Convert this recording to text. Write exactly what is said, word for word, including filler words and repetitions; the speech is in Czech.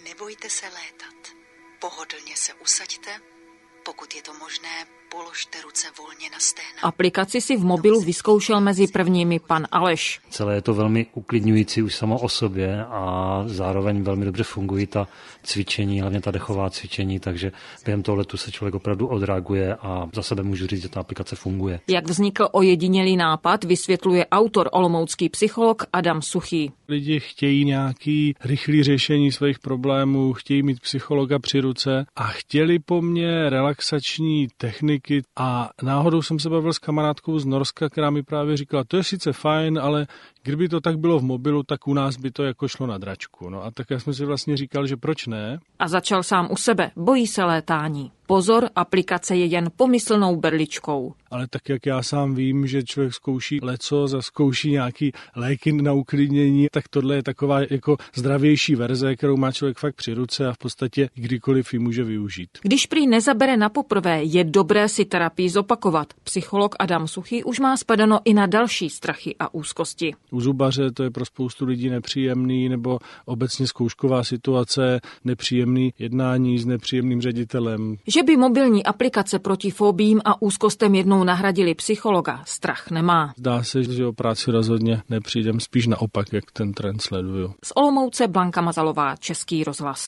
Nebojte se létat. Pohodlně se usaďte. Pokud je to možné, položte ruce volně na stehna. Aplikaci si v mobilu vyzkoušel mezi prvními pan Aleš. Celé je to velmi uklidňující už samo o sobě a zároveň velmi dobře fungují ta cvičení, hlavně ta dechová cvičení, takže během toho letu se člověk opravdu odreaguje a za sebe můžu říct, že ta aplikace funguje. Jak vznikl ojedinělý nápad, vysvětluje autor olomoucký psycholog Adam Suchý. Lidi chtějí nějaký rychlý řešení svých problémů, chtějí mít psychologa při ruce a chtěli po mně relaxační techniky a náhodou jsem se bavil s kamarádkou z Norska, která mi právě říkala, to je sice fajn, ale kdyby to tak bylo v mobilu, tak u nás by to jako šlo na dračku. No a tak já jsem si vlastně říkal, že proč ne? A začal sám u sebe, bojí se létání. Pozor, aplikace je jen pomyslnou berličkou. Ale tak, jak já sám vím, že člověk zkouší leco, zkouší nějaký léky na uklidnění, tak tohle je taková jako zdravější verze, kterou má člověk fakt při ruce a v podstatě kdykoliv ji může využít. Když prý nezabere na poprvé, je dobré si terapii zopakovat. Psycholog Adam Suchý už má spadano i na další strachy a úzkosti. U zubaře to je pro spoustu lidí nepříjemný, nebo obecně zkoušková situace, nepříjemný jednání s nepříjemným ředitelem. Že by mobilní aplikace proti fobím a úzkostem jednou nahradili psychologa, strach nemá. Zdá se, že o práci rozhodně nepřijdem, spíš naopak, jak ten trend sleduju. Z Olomouce Blanka Mazalová, Český rozhlas.